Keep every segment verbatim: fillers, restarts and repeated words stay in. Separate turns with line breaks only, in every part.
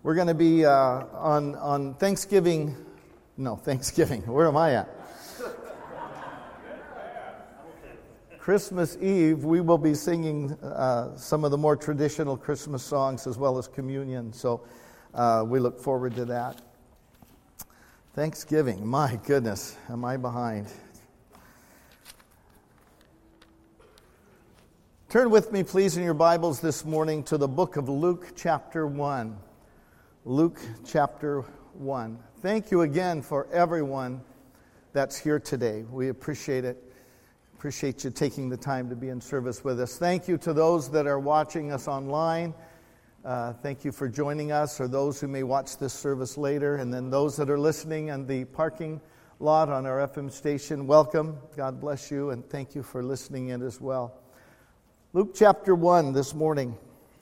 We're going to be uh, on on Thanksgiving. No, Thanksgiving. Where am I at? Christmas Eve, we will be singing uh, some of the more traditional Christmas songs as well as communion. So uh, we look forward to that. Thanksgiving. My goodness, am I behind? Turn with me, please, in your Bibles this morning to the book of Luke chapter one. Luke chapter one. Thank you again for everyone that's here today. We appreciate it. Appreciate you taking the time to be in service with us. Thank you to those that are watching us online. Uh, thank you for joining us, or those who may watch this service later. And then those that are listening in the parking lot on our F M station, welcome. God bless you, and thank you for listening in as well. Luke chapter one this morning.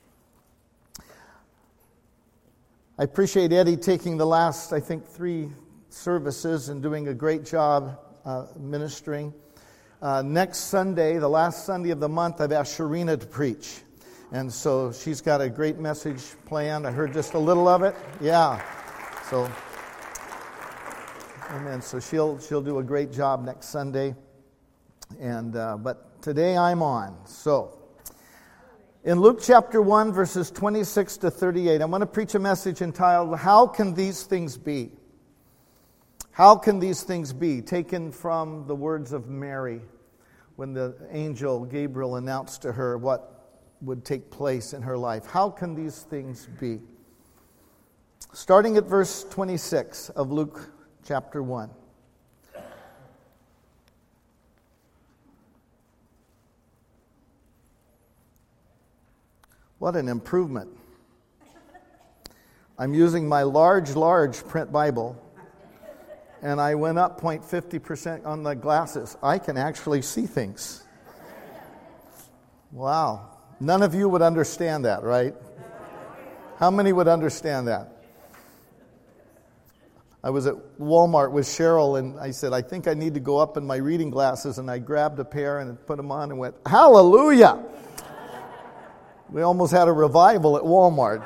I appreciate Eddie taking the last, I think, three services and doing a great job uh, ministering. Uh, next Sunday, the last Sunday of the month, I've asked Sharina to preach. And so she's got a great message planned. I heard just a little of it. Yeah. So, amen. So she'll she'll do a great job next Sunday. And uh, but today I'm on. So, in Luke chapter one, verses twenty-six to thirty-eight, I'm going to preach a message entitled, How Can These Things Be? How can these things be? Taken from the words of Mary when the angel Gabriel announced to her what would take place in her life. How can these things be? Starting at verse twenty-six of Luke chapter one. What an improvement. I'm using my large, large print Bible, and I went up zero point five zero percent on the glasses. I can actually see things. Wow. None of you would understand that, right? How many would understand that? I was at Walmart with Cheryl, and I said, I think I need to go up in my reading glasses, and I grabbed a pair and put them on and went, hallelujah! We almost had a revival at Walmart.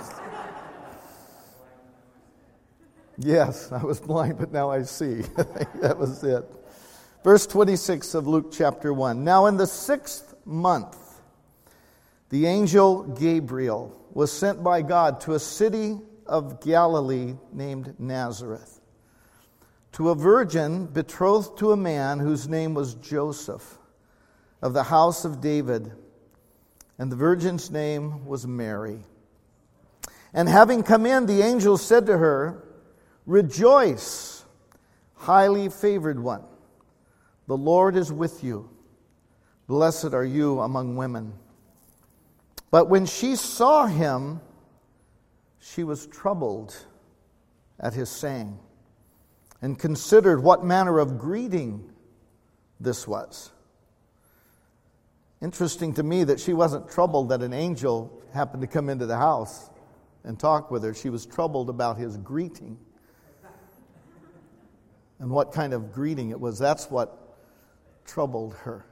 Yes, I was blind, but now I see. That was it. Verse twenty-six of Luke chapter one. Now in the sixth month, the angel Gabriel was sent by God to a city of Galilee named Nazareth, to a virgin betrothed to a man whose name was Joseph, of the house of David. And the virgin's name was Mary. And having come in, the angel said to her, Rejoice, highly favored one. The Lord is with you. Blessed are you among women. But when she saw him, she was troubled at his saying, and considered what manner of greeting this was. Interesting to me that she wasn't troubled that an angel happened to come into the house and talk with her. She was troubled about his greeting. And what kind of greeting it was. That's what troubled her.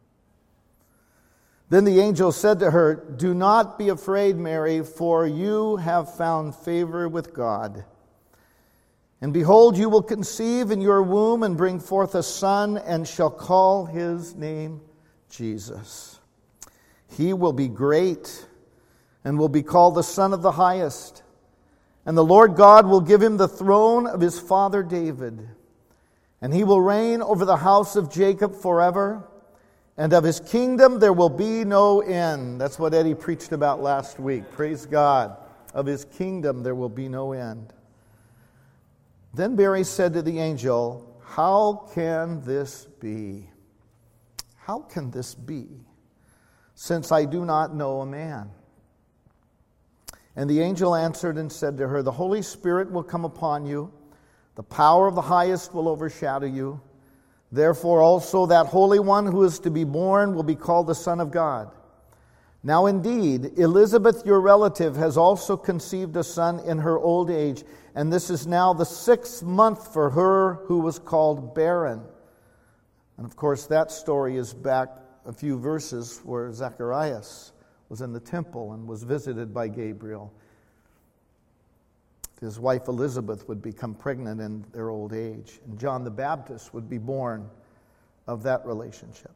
Then the angel said to her, Do not be afraid, Mary, for you have found favor with God. And behold, you will conceive in your womb and bring forth a son, and shall call his name Jesus. He will be great and will be called the Son of the Highest. And the Lord God will give him the throne of his father David. And he will reign over the house of Jacob forever. And of his kingdom there will be no end. That's what Eddie preached about last week. Praise God. Of his kingdom there will be no end. Then Mary said to the angel, How can this be? How can this be, since I do not know a man? And the angel answered and said to her, The Holy Spirit will come upon you. The power of the highest will overshadow you. Therefore also that Holy One who is to be born will be called the Son of God. Now indeed, Elizabeth, your relative, has also conceived a son in her old age, and this is now the sixth month for her who was called barren. And of course, that story is back a few verses where Zacharias was in the temple and was visited by Gabriel. His wife Elizabeth would become pregnant in their old age, and John the Baptist would be born of that relationship.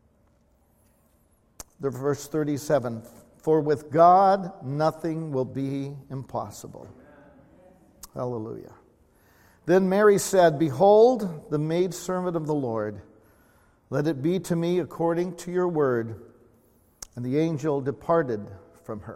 The verse thirty-seven, for with God nothing will be impossible. Hallelujah. Then Mary said, behold, the maidservant of the Lord, let it be to me according to your word. And the angel departed from her.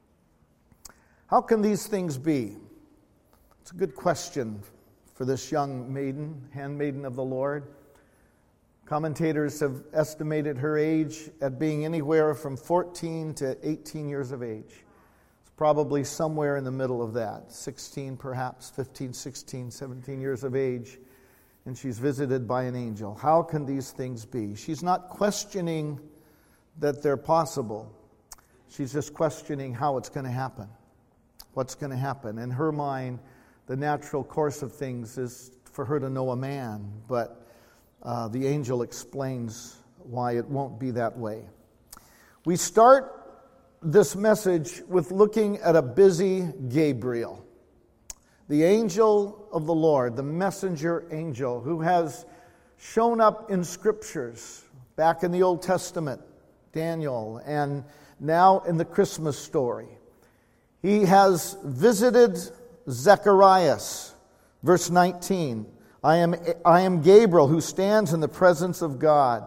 How can these things be? It's a good question for this young maiden, handmaiden of the Lord. Commentators have estimated her age at being anywhere from fourteen to eighteen years of age. It's probably somewhere in the middle of that, sixteen perhaps, fifteen, sixteen, seventeen years of age, and she's visited by an angel. How can these things be? She's not questioning that they're possible. She's just questioning how it's going to happen. What's going to happen? In her mind, the natural course of things is for her to know a man, but Uh, the angel explains why it won't be that way. We start this message with looking at a busy Gabriel, the angel of the Lord, the messenger angel who has shown up in scriptures back in the Old Testament, Daniel, and now in the Christmas story. He has visited Zacharias, verse nineteen. I am, I am Gabriel who stands in the presence of God.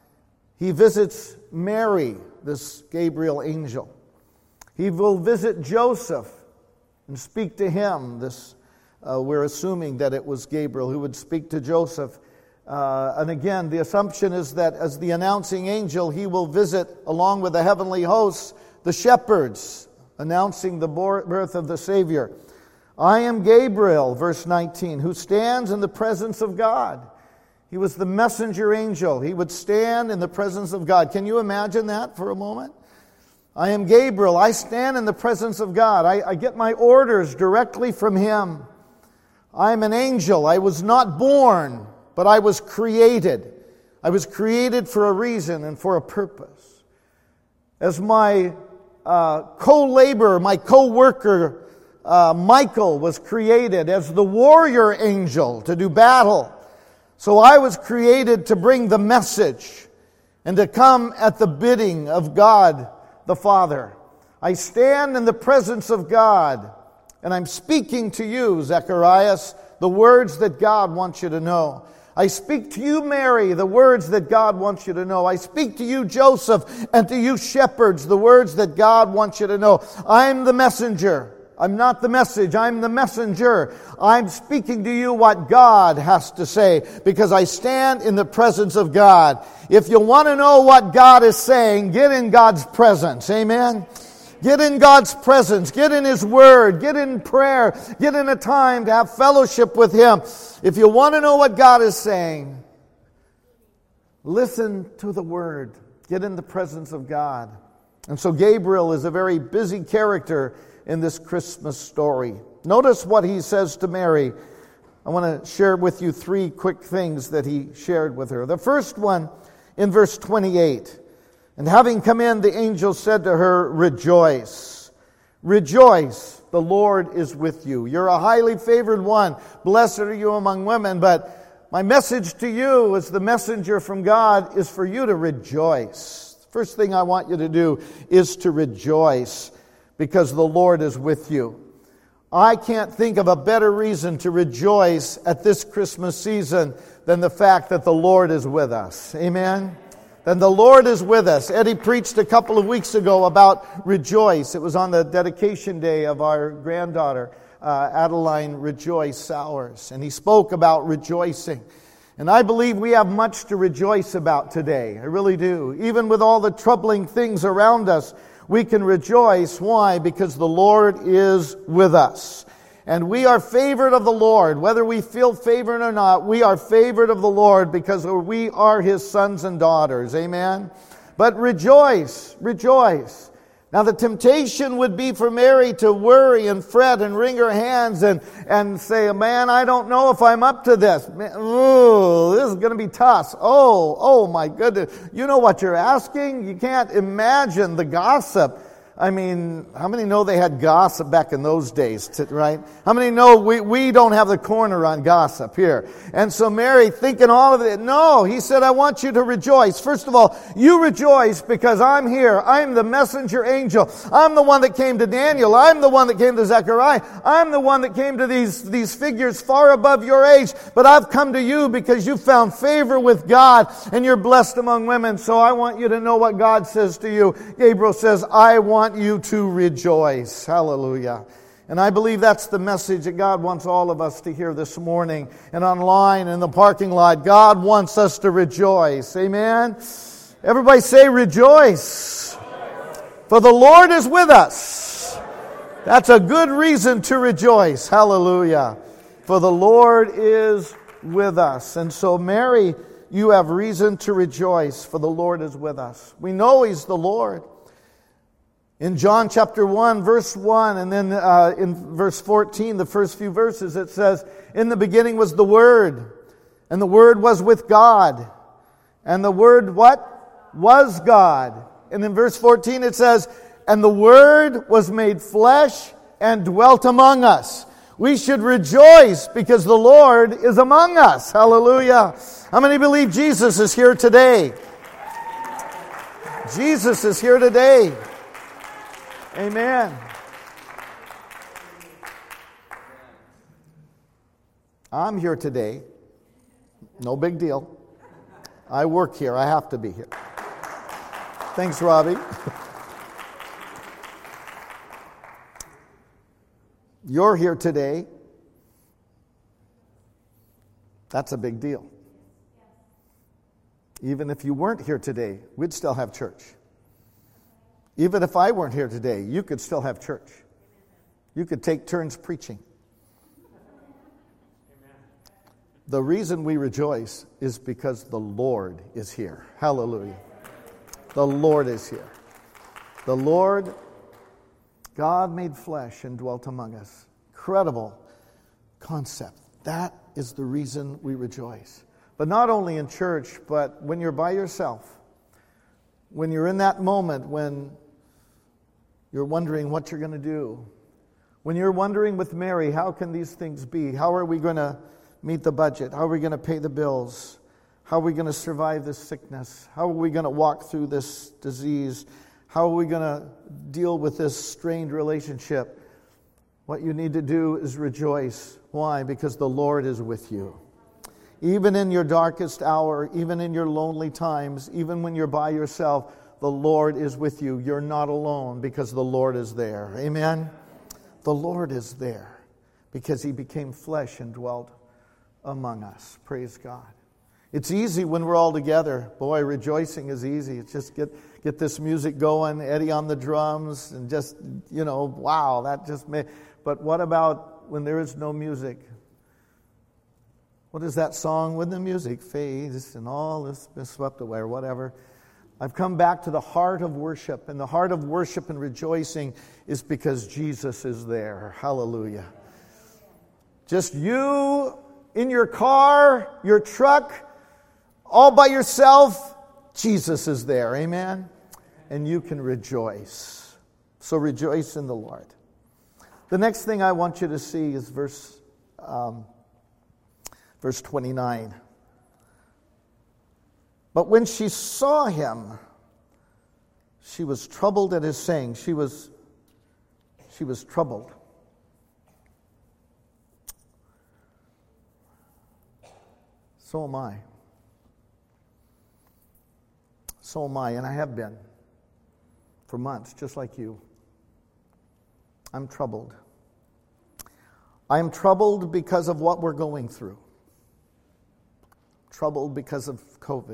He visits Mary, this Gabriel angel. He will visit Joseph and speak to him. This, uh, we're assuming that it was Gabriel who would speak to Joseph. Uh, and again, the assumption is that as the announcing angel, he will visit, along with the heavenly hosts, the shepherds, announcing the birth of the Savior. I am Gabriel, verse nineteen, who stands in the presence of God. He was the messenger angel. He would stand in the presence of God. Can you imagine that for a moment? I am Gabriel. I stand in the presence of God. I, I get my orders directly from Him. I am an angel. I was not born, but I was created. I was created for a reason and for a purpose. As my uh, co-laborer, my co-worker, Uh, Michael was created as the warrior angel to do battle. So I was created to bring the message and to come at the bidding of God the Father. I stand in the presence of God, and I'm speaking to you, Zacharias, the words that God wants you to know. I speak to you, Mary, the words that God wants you to know. I speak to you, Joseph, and to you, shepherds, the words that God wants you to know. I'm the messenger. I'm not the message, I'm the messenger. I'm speaking to you what God has to say because I stand in the presence of God. If you want to know what God is saying, get in God's presence. Amen? Get in God's presence. Get in His Word. Get in prayer. Get in a time to have fellowship with Him. If you want to know what God is saying, listen to the Word. Get in the presence of God. And so Gabriel is a very busy character in this Christmas story. Notice what he says to Mary. I want to share with you three quick things that he shared with her. The first one in verse twenty-eight. And having come in, the angel said to her, rejoice. Rejoice, the Lord is with you. You're a highly favored one. Blessed are you among women. But my message to you as the messenger from God is for you to rejoice. The first thing I want you to do is to rejoice, because the Lord is with you. I can't think of a better reason to rejoice at this Christmas season than the fact that the Lord is with us. Amen? Then the Lord is with us. Eddie preached a couple of weeks ago about rejoice. It was on the dedication day of our granddaughter, uh, Adeline Rejoice Sowers. And he spoke about rejoicing. And I believe we have much to rejoice about today. I really do. Even with all the troubling things around us, we can rejoice. Why? Because the Lord is with us. And we are favored of the Lord. Whether we feel favored or not, we are favored of the Lord because we are His sons and daughters. Amen? But rejoice, rejoice. Now the temptation would be for Mary to worry and fret and wring her hands and, and say, man, I don't know if I'm up to this. Man, ooh, this is going to be tough. Oh, oh my goodness. You know what you're asking? You can't imagine the gossip I mean, how many know they had gossip back in those days, right? How many know we, we don't have the corner on gossip here? And so Mary, thinking all of it, no, he said, I want you to rejoice. First of all, you rejoice because I'm here. I'm the messenger angel. I'm the one that came to Daniel. I'm the one that came to Zechariah. I'm the one that came to these, these figures far above your age. But I've come to you because you found favor with God and you're blessed among women. So I want you to know what God says to you. Gabriel says, I want you to rejoice. Hallelujah. And I believe that's the message that God wants all of us to hear this morning. And online in the parking lot, God wants us to rejoice. Amen. Everybody say rejoice. For the Lord is with us. That's a good reason to rejoice. Hallelujah. For the Lord is with us. And so Mary, you have reason to rejoice, for the Lord is with us. We know He's the Lord. In John chapter one, verse one, and then uh, in verse fourteen, the first few verses, it says, in the beginning was the Word, and the Word was with God. And the Word, what? Was God. And in verse fourteen it says, and the Word was made flesh and dwelt among us. We should rejoice because the Lord is among us. Hallelujah. How many believe Jesus is here today? Jesus is here today. Amen. I'm here today. No big deal. I work here. I have to be here. Thanks, Robbie. You're here today. That's a big deal. Even if you weren't here today, we'd still have church. Even if I weren't here today, you could still have church. You could take turns preaching. The reason we rejoice is because the Lord is here. Hallelujah. The Lord is here. The Lord, God made flesh and dwelt among us. Incredible concept. That is the reason we rejoice. But not only in church, but when you're by yourself. When you're in that moment when you're wondering what you're going to do. When you're wondering with Mary, how can these things be? How are we going to meet the budget? How are we going to pay the bills? How are we going to survive this sickness? How are we going to walk through this disease? How are we going to deal with this strained relationship? What you need to do is rejoice. Why? Because the Lord is with you. Even in your darkest hour, even in your lonely times, even when you're by yourself, the Lord is with you. You're not alone because the Lord is there. Amen? The Lord is there because He became flesh and dwelt among us. Praise God. It's easy when we're all together. Boy, rejoicing is easy. It's just get, get this music going, Eddie on the drums, and just, you know, wow, that just made... But what about when there is no music? What is that song? When the music fades and all is swept away or whatever. I've come back to the heart of worship, and the heart of worship and rejoicing is because Jesus is there. Hallelujah. Just you in your car, your truck, all by yourself, Jesus is there. Amen? And you can rejoice. So rejoice in the Lord. The next thing I want you to see is verse, um, verse twenty-nine. But when she saw him, she was troubled at his saying. She was, she was troubled. So am I. So am I, and I have been for months, just like you. I'm troubled. I am troubled because of what we're going through. Troubled because of COVID.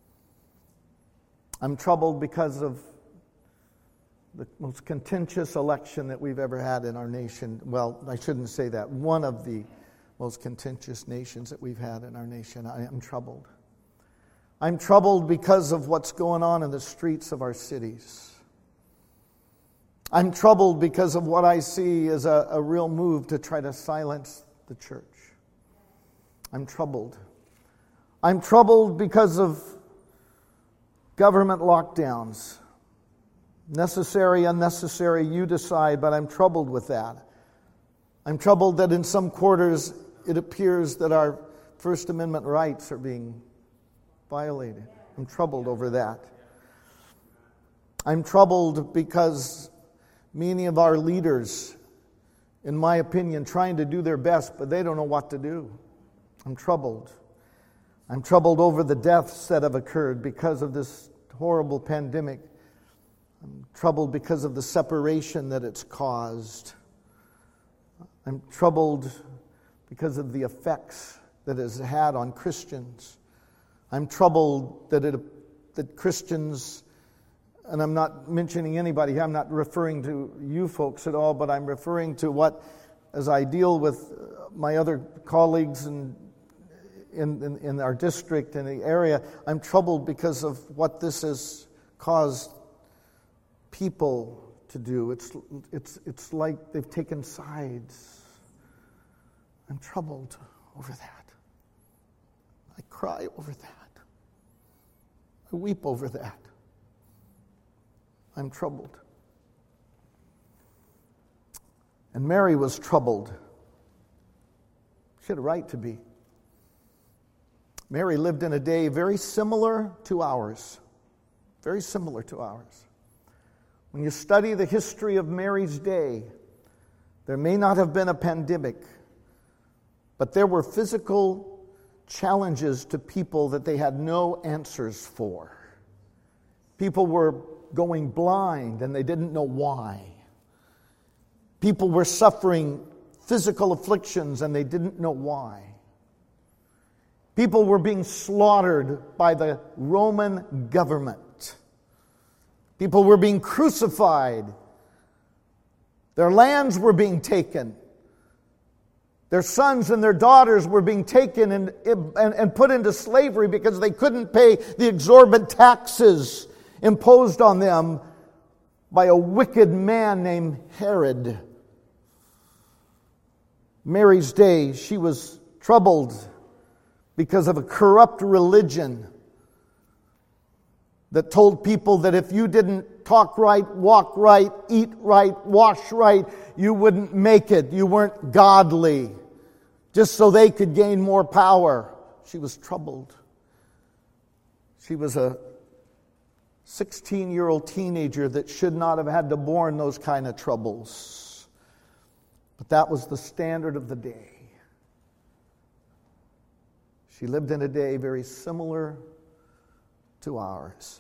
I'm troubled because of the most contentious election that we've ever had in our nation. Well, I shouldn't say that. One of the most contentious nations that we've had in our nation. I am troubled. I'm troubled because of what's going on in the streets of our cities. I'm troubled because of what I see as a, a real move to try to silence the church. I'm troubled. I'm troubled because of government lockdowns. Necessary, unnecessary, you decide, but I'm troubled with that. I'm troubled that in some quarters it appears that our First Amendment rights are being violated. I'm troubled over that. I'm troubled because many of our leaders, in my opinion, trying to do their best, but they don't know what to do. I'm troubled. I'm troubled over the deaths that have occurred because of this horrible pandemic. I'm troubled because of the separation that it's caused. I'm troubled because of the effects that it has had on Christians. I'm troubled that it, that Christians, and I'm not mentioning anybody, I'm not referring to you folks at all, but I'm referring to what, as I deal with my other colleagues and in, in, in our district, in the area, I'm troubled because of what this has caused people to do. It's, it's, it's like they've taken sides. I'm troubled over that. I cry over that. I weep over that. I'm troubled. And Mary was troubled. She had a right to be. Mary lived in a day very similar to ours. Very similar to ours. When you study the history of Mary's day, there may not have been a pandemic, but there were physical challenges to people that they had no answers for. People were going blind and they didn't know why. People were suffering physical afflictions and they didn't know why. People were being slaughtered by the Roman government. People were being crucified. Their lands were being taken. Their sons and their daughters were being taken and, and, and put into slavery because they couldn't pay the exorbitant taxes imposed on them by a wicked man named Herod. Mary's day, she was troubled because of a corrupt religion that told people that if you didn't talk right, walk right, eat right, wash right, you wouldn't make it. You weren't godly. Just so they could gain more power. She was troubled. She was a sixteen-year-old teenager that should not have had to born those kind of troubles. But that was the standard of the day. She lived in a day very similar to ours.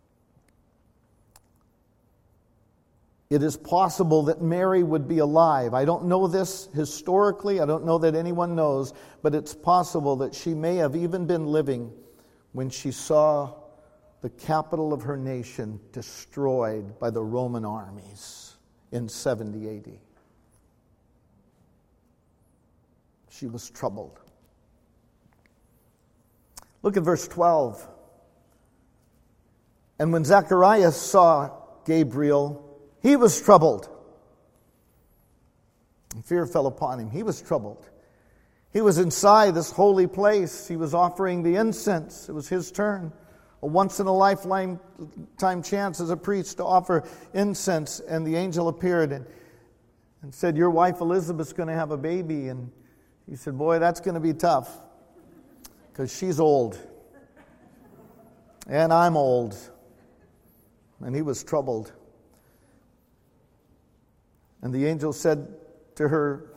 It is possible that Mary would be alive. I don't know this historically. I don't know that anyone knows, but it's possible that she may have even been living when she saw the capital of her nation destroyed by the Roman armies in seventy A D. She was troubled. Look at verse twelve. And when Zacharias saw Gabriel, he was troubled. And fear fell upon him. He was troubled. He was inside this holy place. He was offering the incense. It was his turn. A once-in-a-lifetime time chance as a priest to offer incense. And the angel appeared and, and said, your wife Elizabeth's going to have a baby. And he said, boy, that's going to be tough. Because she's old. And I'm old. And he was troubled. And the angel said to her,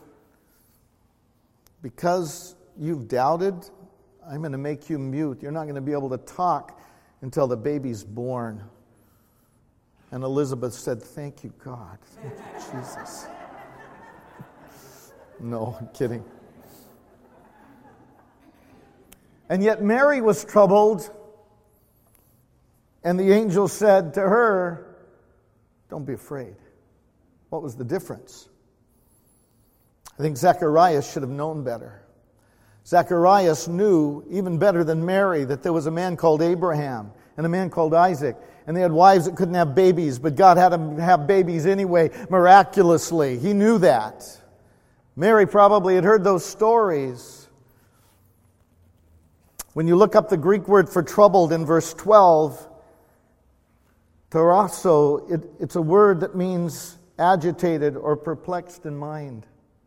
because you've doubted, I'm going to make you mute. You're not going to be able to talk until the baby's born. And Elizabeth said, thank you, God. Thank you, Jesus. No, I'm kidding. And yet Mary was troubled. And the angel said to her, don't be afraid. What was the difference? I think Zacharias should have known better. Zacharias knew, even better than Mary, that there was a man called Abraham and a man called Isaac. And they had wives that couldn't have babies, but God had them have babies anyway, miraculously. He knew that. Mary probably had heard those stories. When you look up the Greek word for troubled in verse twelve, Tarasso, it, it's a word that means agitated or perplexed in mind.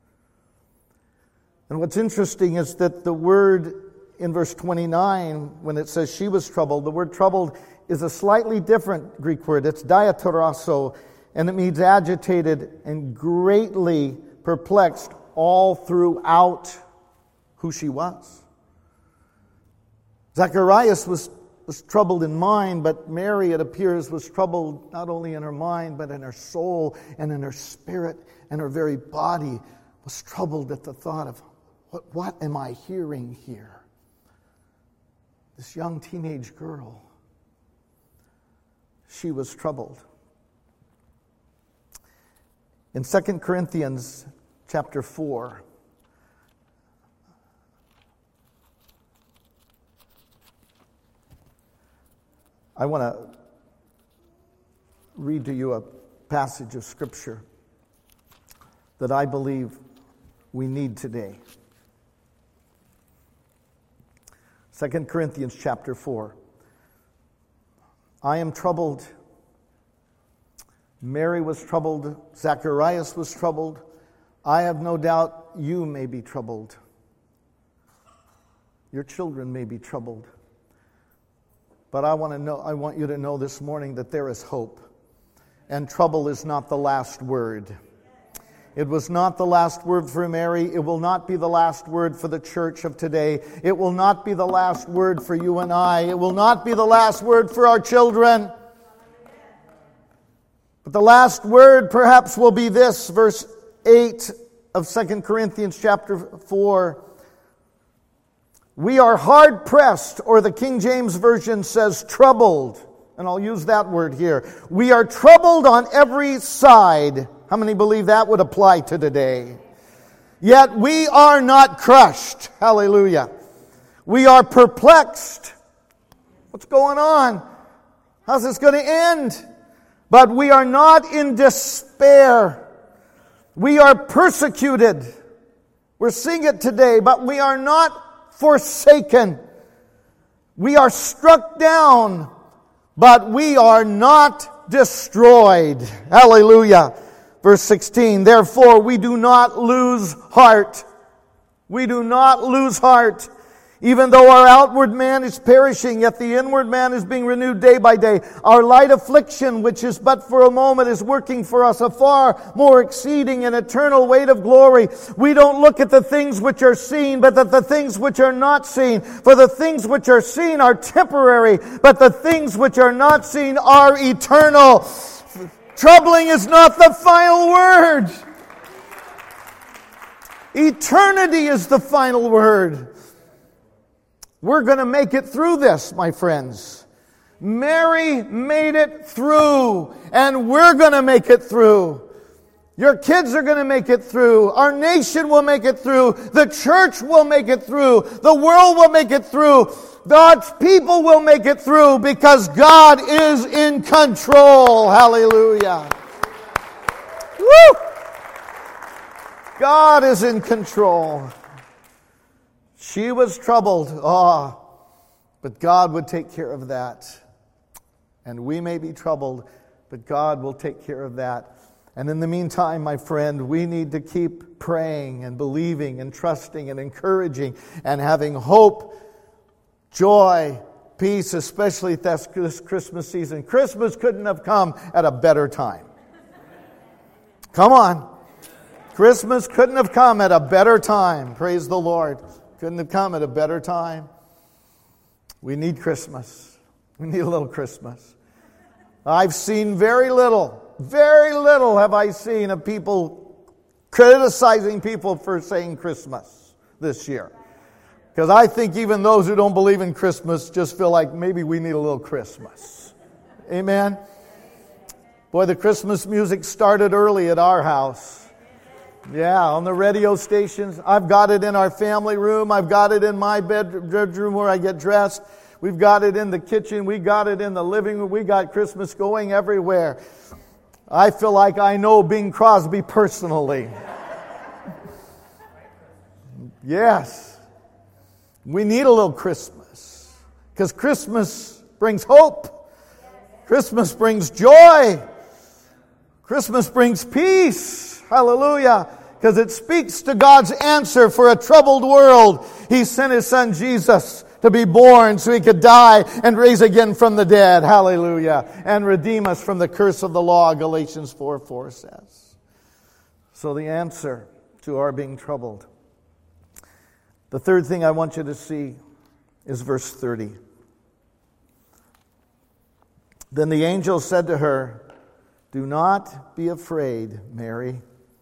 And what's interesting is that the word in verse twenty-nine, when it says she was troubled, the word troubled is a slightly different Greek word. It's diatarasso, and it means agitated and greatly perplexed all throughout who she was. Zacharias was, was troubled in mind, but Mary, it appears, was troubled not only in her mind, but in her soul and in her spirit, and her very body was troubled at the thought of, what, what am I hearing here? This young teenage girl, she was troubled. In Second Corinthians chapter four, I want to read to you a passage of Scripture that I believe we need today. Second Corinthians chapter four. I am troubled. Mary was troubled. Zacharias was troubled. I have no doubt you may be troubled. Your children may be troubled. But I want to know, I want you to know this morning that there is hope. And trouble is not the last word. It was not the last word for Mary. It will not be the last word for the church of today. It will not be the last word for you and I. It will not be the last word for our children. But the last word perhaps will be this, verse eight of Second Corinthians chapter four. We are hard pressed, or the King James Version says troubled. And I'll use that word here. We are troubled on every side. How many believe that would apply to today? Yet we are not crushed. Hallelujah. We are perplexed. What's going on? How's this going to end? But we are not in despair. We are persecuted. We're seeing it today, but we are not forsaken. We are struck down, but we are not destroyed. Hallelujah. Verse sixteen, therefore we do not lose heart. We do not lose heart. Even though our outward man is perishing, yet the inward man is being renewed day by day. Our light affliction, which is but for a moment, is working for us a far more exceeding and eternal weight of glory. We don't look at the things which are seen, but at the things which are not seen. For the things which are seen are temporary, but the things which are not seen are eternal. Troubling is not the final word. Eternity is the final word. We're going to make it through this, my friends. Mary made it through, and we're going to make it through. Your kids are going to make it through. Our nation will make it through. The church will make it through. The world will make it through. God's people will make it through because God is in control. Hallelujah. Woo! God is in control. She was troubled. Ah, but God would take care of that. And we may be troubled, but God will take care of that. And in the meantime, my friend, we need to keep praying and believing and trusting and encouraging and having hope, joy, peace, especially this Christmas season. Christmas couldn't have come at a better time. Come on. Christmas couldn't have come at a better time. Praise the Lord. Couldn't have come at a better time. We need Christmas. We need a little Christmas. I've seen very little, very little have I seen of people criticizing people for saying Christmas this year. Because I think even those who don't believe in Christmas just feel like maybe we need a little Christmas. Amen? Boy, the Christmas music started early at our house. Yeah, on the radio stations. I've got it in our family room. I've got it in my bedroom where I get dressed. We've got it in the kitchen. We got it in the living room. We got Christmas going everywhere. I feel like I know Bing Crosby personally. Yes. We need a little Christmas. Because Christmas brings hope. Christmas brings joy. Christmas brings peace. Hallelujah. Because it speaks to God's answer for a troubled world. He sent His Son Jesus to be born so He could die and raise again from the dead. Hallelujah. And redeem us from the curse of the law, Galatians four four says. So the answer to our being troubled. The third thing I want you to see is verse thirty. Then the angel said to her, "Do not be afraid, Mary,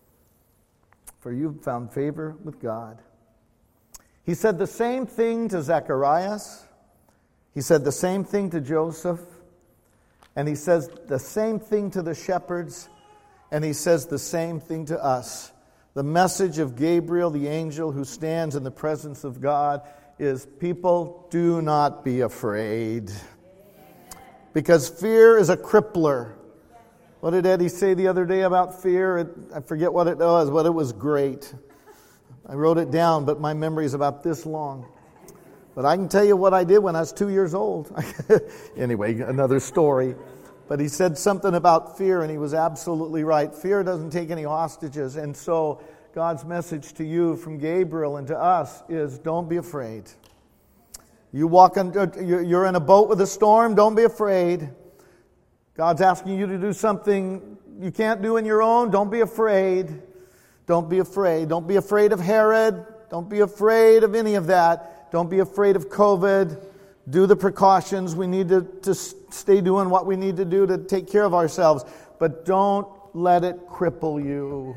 for you have found favor with God." He said the same thing to Zacharias. He said the same thing to Joseph. And he says the same thing to the shepherds. And he says the same thing to us. The message of Gabriel, the angel who stands in the presence of God, is people, do not be afraid. Because fear is a crippler. What did Eddie say the other day about fear? It, I forget what it was, but it was great. I wrote it down, but my memory is about this long. But I can tell you what I did when I was two years old. Anyway, another story. But he said something about fear, and he was absolutely right. Fear doesn't take any hostages. And so God's message to you from Gabriel and to us is, don't be afraid. You walk on, you're in a boat with a storm, don't be afraid. God's asking you to do something you can't do on your own, don't be afraid. Don't be afraid. Don't be afraid of Herod. Don't be afraid of any of that. Don't be afraid of COVID. Do the precautions. We need to, to stay doing what we need to do to take care of ourselves. But don't let it cripple you.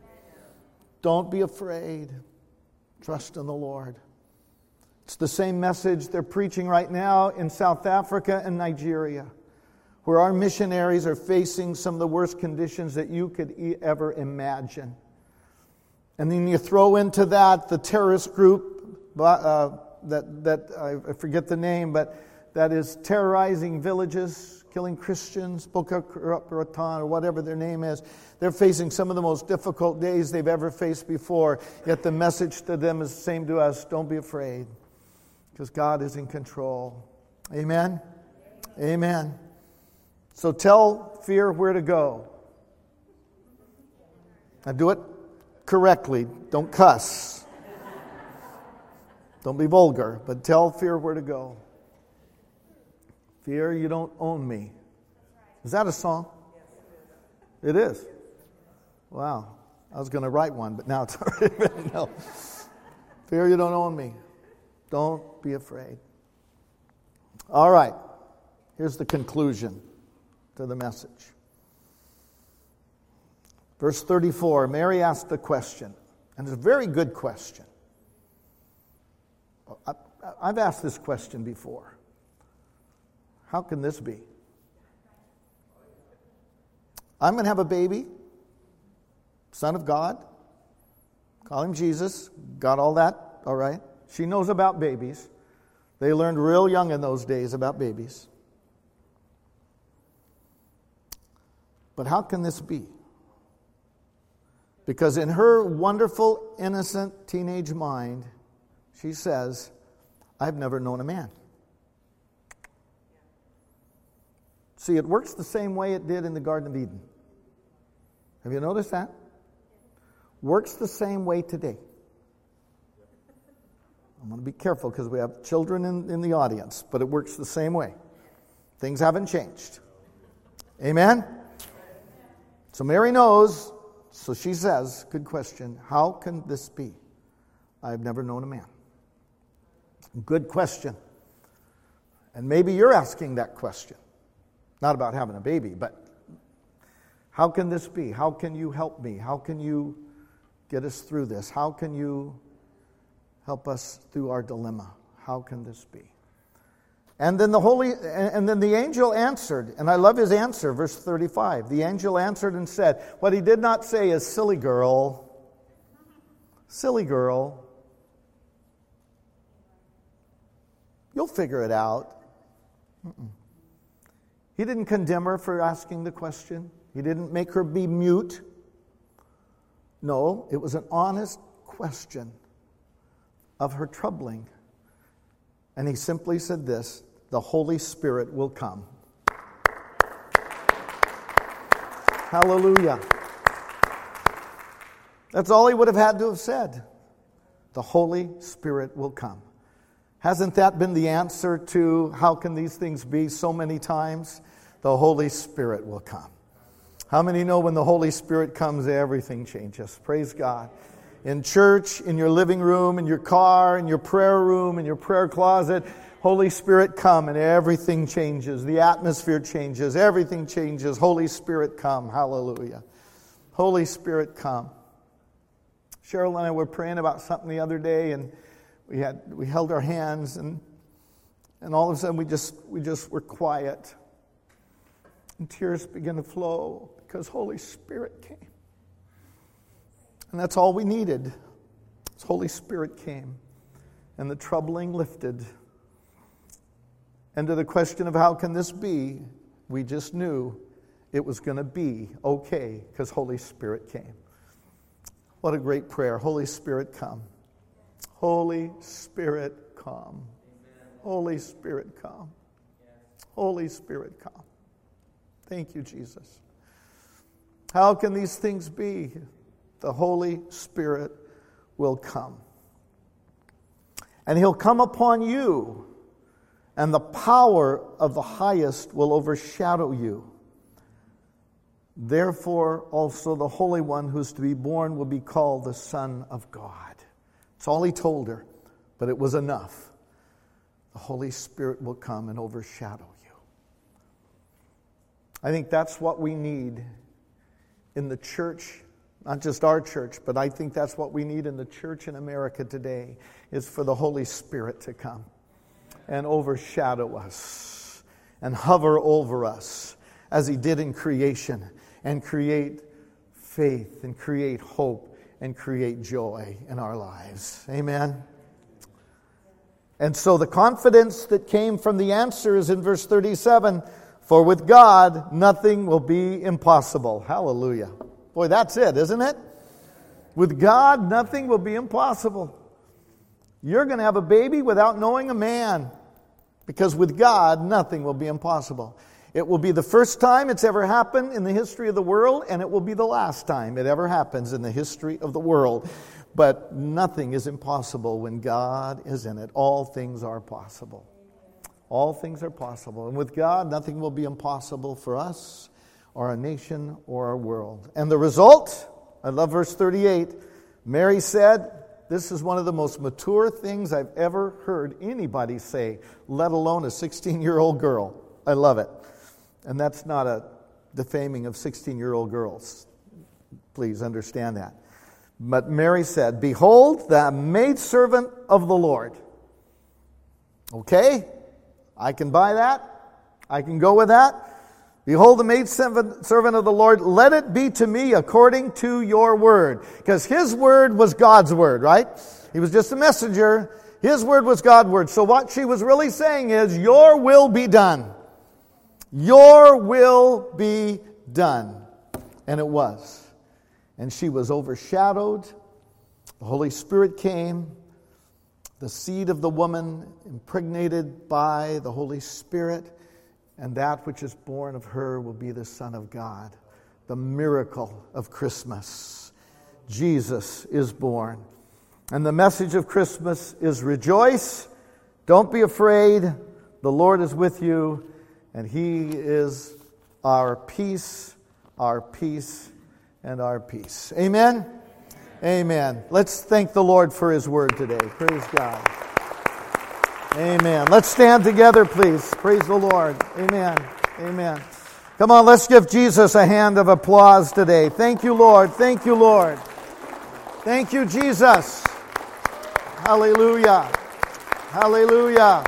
Don't be afraid. Trust in the Lord. It's the same message they're preaching right now in South Africa and Nigeria, where our missionaries are facing some of the worst conditions that you could e- ever imagine. And then you throw into that the terrorist group uh, that, that I forget the name, but that is terrorizing villages, killing Christians, Boko Haram, or whatever their name is. They're facing some of the most difficult days they've ever faced before. Yet the message to them is the same to us. Don't be afraid, because God is in control. Amen? Amen. So tell fear where to go. Now do it correctly. Don't cuss. Don't be vulgar, but tell fear where to go. Fear, you don't own me. Is that a song? It is. Wow. I was going to write one, but now it's already written. No. Fear, you don't own me. Don't be afraid. All right. Here's the conclusion to the message. Verse thirty-four, Mary asked a question, and it's a very good question. I, I've asked this question before. How can this be? I'm going to have a baby, Son of God, call him Jesus, got all that, all right? She knows about babies. They learned real young in those days about babies. But how can this be? Because in her wonderful, innocent teenage mind, she says, I've never known a man. See, it works the same way it did in the Garden of Eden. Have you noticed that? Works the same way today. I'm going to be careful because we have children in, in the audience, but it works the same way. Things haven't changed. Amen? So Mary knows, so she says, good question, how can this be? I've never known a man. Good question. And maybe you're asking that question. Not about having a baby, but how can this be? How can you help me? How can you get us through this? How can you help us through our dilemma? How can this be? And then the holy, and then the angel answered, and I love his answer, verse thirty-five. The angel answered and said, what he did not say is, silly girl, silly girl, you'll figure it out. Mm-mm. He didn't condemn her for asking the question. He didn't make her be mute. No, it was an honest question of her troubling. And he simply said this, the Holy Spirit will come. Hallelujah. That's all he would have had to have said. The Holy Spirit will come. Hasn't that been the answer to how can these things be so many times? The Holy Spirit will come. How many know when the Holy Spirit comes, everything changes? Praise God. In church, in your living room, in your car, in your prayer room, in your prayer closet, Holy Spirit come and everything changes. The atmosphere changes. Everything changes. Holy Spirit come. Hallelujah. Holy Spirit come. Cheryl and I were praying about something the other day, and we had we held our hands, and and all of a sudden we just we just were quiet, and tears began to flow because Holy Spirit came, and that's all we needed. Holy Spirit came, and the troubling lifted. And to the question of how can this be, we just knew it was going to be okay because Holy Spirit came. What a great prayer. Holy Spirit, come. Holy Spirit, come. Holy Spirit, come. Holy Spirit, come. Thank you, Jesus. How can these things be? The Holy Spirit will come. And He'll come upon you, and the power of the highest will overshadow you. Therefore, also the Holy One who's to be born will be called the Son of God. That's all he told her, but it was enough. The Holy Spirit will come and overshadow you. I think that's what we need in the church, not just our church, but I think that's what we need in the church in America today, is for the Holy Spirit to come and overshadow us and hover over us as He did in creation, and create faith and create hope and create joy in our lives. Amen. And so the confidence that came from the answer is in verse thirty-seven, for with God nothing will be impossible. Hallelujah. Boy, that's it, isn't it? With God nothing will be impossible. You're going to have a baby without knowing a man, because with God nothing will be impossible. It will be the first time it's ever happened in the history of the world, and it will be the last time it ever happens in the history of the world. But nothing is impossible when God is in it. All things are possible. All things are possible. And with God, nothing will be impossible for us, or our nation, or our world. And the result, I love verse thirty-eight. Mary said, this is one of the most mature things I've ever heard anybody say, let alone a sixteen-year-old girl. I love it. And that's not a defaming of sixteen-year-old girls. Please understand that. But Mary said, behold, the maidservant of the Lord. Okay, I can buy that. I can go with that. Behold, the maidservant of the Lord, let it be to me according to your word. Because His word was God's word, right? He was just a messenger. His word was God's word. So what she was really saying is, your will be done. Your will be done. And it was. And she was overshadowed. The Holy Spirit came. The seed of the woman impregnated by the Holy Spirit. And that which is born of her will be the Son of God. The miracle of Christmas. Jesus is born. And the message of Christmas is rejoice. Don't be afraid. The Lord is with you. And He is our peace, our peace, and our peace. Amen? Amen. Let's thank the Lord for His word today. Praise God. Amen. Let's stand together, please. Praise the Lord. Amen. Amen. Come on, let's give Jesus a hand of applause today. Thank you, Lord. Thank you, Lord. Thank you, Jesus. Hallelujah. Hallelujah.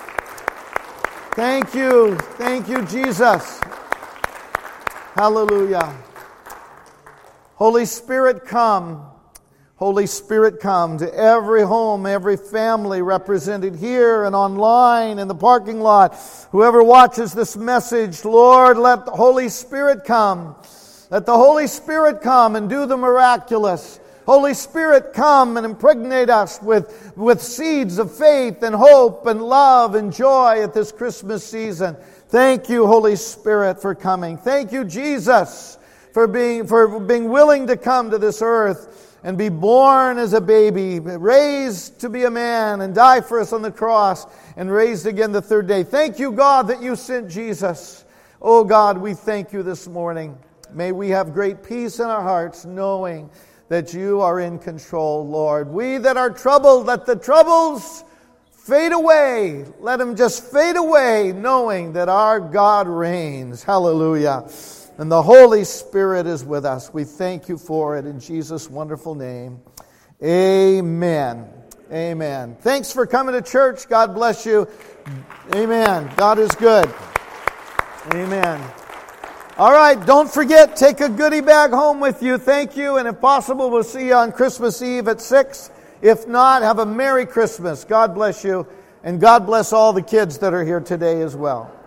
Thank you. Thank you, Jesus. Hallelujah. Holy Spirit, come. Holy Spirit, come to every home, every family represented here and online in the parking lot. Whoever watches this message, Lord, let the Holy Spirit come. Let the Holy Spirit come and do the miraculous. Holy Spirit, come and impregnate us with, with seeds of faith and hope and love and joy at this Christmas season. Thank you, Holy Spirit, for coming. Thank you, Jesus, for being, for being willing to come to this earth and be born as a baby, raised to be a man and die for us on the cross and raised again the third day. Thank you, God, that you sent Jesus. Oh God, we thank you this morning. May we have great peace in our hearts, knowing that you are in control, Lord. We that are troubled, let the troubles fade away. Let them just fade away, knowing that our God reigns. Hallelujah. And the Holy Spirit is with us. We thank you for it in Jesus' wonderful name. Amen. Amen. Thanks for coming to church. God bless you. Amen. God is good. Amen. All right, don't forget, take a goodie bag home with you. Thank you, and if possible, we'll see you on Christmas Eve at six. If not, have a Merry Christmas. God bless you, and God bless all the kids that are here today as well.